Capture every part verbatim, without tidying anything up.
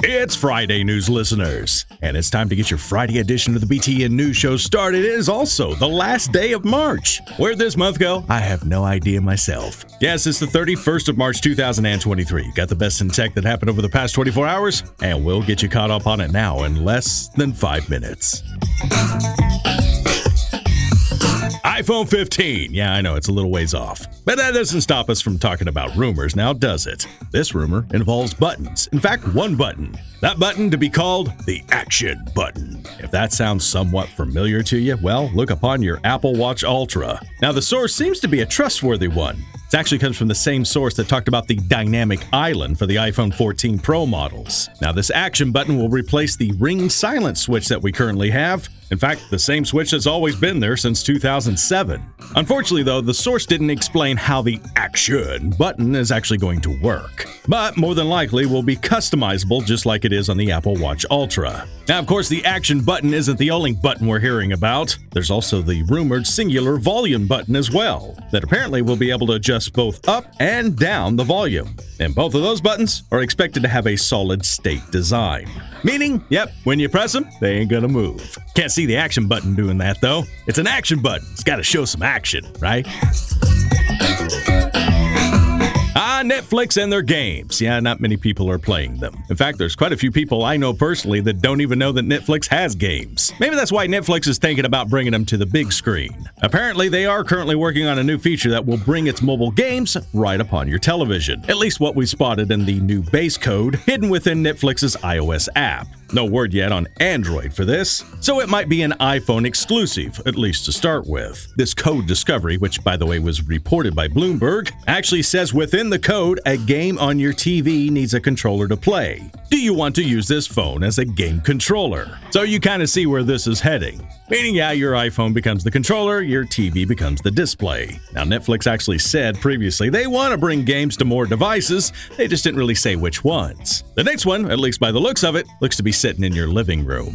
It's Friday, news listeners, and it's time to get your Friday edition of the B T N News Show started. It is also the last day of March. Where'd this month go? I have no idea myself. Yes, it's the thirty-first of March, two thousand twenty-three. Got the best in tech that happened over the past twenty-four hours, and we'll get you caught up on it now in less than five minutes. iPhone fifteen. Yeah, I know, it's a little ways off. But that doesn't stop us from talking about rumors now, does it? This rumor involves buttons. In fact, one button. That button to be called the Action button. If that sounds somewhat familiar to you, well, look upon your Apple Watch Ultra. Now, the source seems to be a trustworthy one. It actually comes from the same source that talked about the dynamic island for the iPhone fourteen Pro models. Now, this Action button will replace the ring silent switch that we currently have. In fact, the same switch that's always been there since two thousand seven. Unfortunately, though, the source didn't explain how the Action button is actually going to work. But more than likely will be customizable just like it is on the Apple Watch Ultra. Now, of course, the Action button isn't the only button we're hearing about. There's also the rumored singular volume button as well, that apparently will be able to adjust both up and down the volume. And both of those buttons are expected to have a solid state design. Meaning, yep, when you press them, they ain't gonna move. Can't see the Action button doing that, though. It's an action button. It's gotta show some action, right? Ah, Netflix and their games. Yeah, not many people are playing them. In fact, there's quite a few people I know personally that don't even know that Netflix has games. Maybe that's why Netflix is thinking about bringing them to the big screen. Apparently, they are currently working on a new feature that will bring its mobile games right upon your television. At least what we spotted in the new base code hidden within Netflix's iOS app. No word yet on Android for this, so it might be an iPhone exclusive, at least to start with. This code discovery, which by the way was reported by Bloomberg, actually says within the code a game on your T V needs a controller to play. Do you want to use this phone as a game controller? So you kind of see where this is heading. Meaning, yeah, your iPhone becomes the controller, your T V becomes the display. Now, Netflix actually said previously they want to bring games to more devices, they just didn't really say which ones. The next one, at least by the looks of it, looks to be sitting in your living room.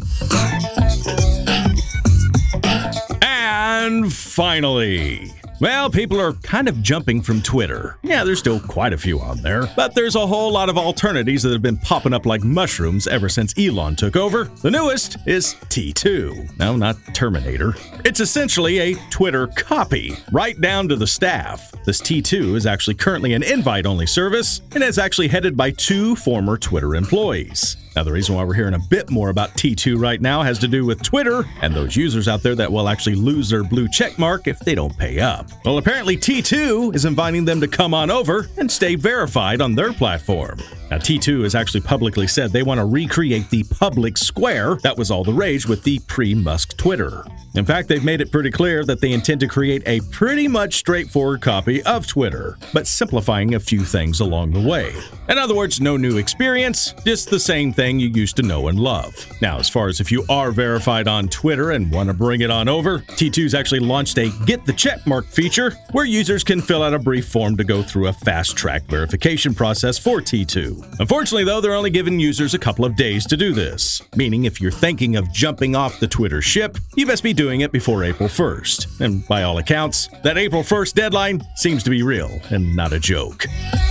And finally, well, people are kind of jumping from Twitter. Yeah, there's still quite a few on there, but there's a whole lot of alternatives that have been popping up like mushrooms ever since Elon took over. The newest is T two. No, not Terminator. It's essentially a Twitter copy, right down to the staff. This T two is actually currently an invite-only service, and is actually headed by two former Twitter employees. Now, the reason why we're hearing a bit more about T two right now has to do with Twitter and those users out there that will actually lose their blue check mark if they don't pay up. Well, apparently T two is inviting them to come on over and stay verified on their platform. Now, T two has actually publicly said they want to recreate the public square that was all the rage with the pre-Musk Twitter. In fact, they've made it pretty clear that they intend to create a pretty much straightforward copy of Twitter, but simplifying a few things along the way. In other words, no new experience, just the same thing you used to know and love. Now, as far as if you are verified on Twitter and want to bring it on over, T two's actually launched a Get the Checkmark feature where users can fill out a brief form to go through a fast-track verification process for T two. Unfortunately, though, they're only giving users a couple of days to do this, meaning if you're thinking of jumping off the Twitter ship, you best be doing it before April first. And by all accounts, that April first deadline seems to be real and not a joke.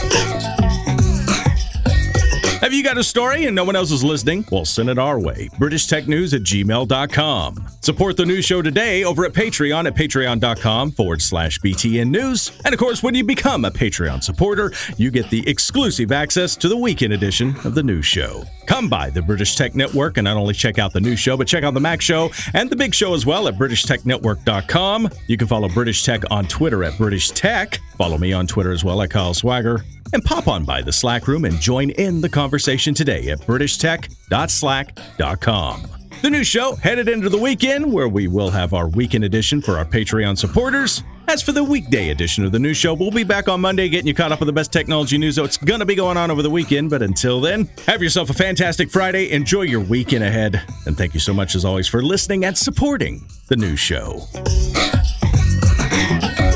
Have you got a story and no one else is listening? Well, send it our way. British Tech News at gmail dot com. Support the news show today over at Patreon at patreon.com forward slash BTN News. And of course, when you become a Patreon supporter, you get the exclusive access to the weekend edition of the news show. Come by the British Tech Network and not only check out the news show, but check out the Mac Show and the Big Show as well at british tech network dot com. You can follow British Tech on Twitter at British Tech. Follow me on Twitter as well at Kyle Swagger. And pop on by the Slack room and join in the conversation today at british tech dot slack dot com. The news show headed into the weekend, where we will have our weekend edition for our Patreon supporters. As for the weekday edition of the news show, we'll be back on Monday getting you caught up with the best technology news that's going to be going on over the weekend. But until then, have yourself a fantastic Friday. Enjoy your weekend ahead. And thank you so much, as always, for listening and supporting the news show.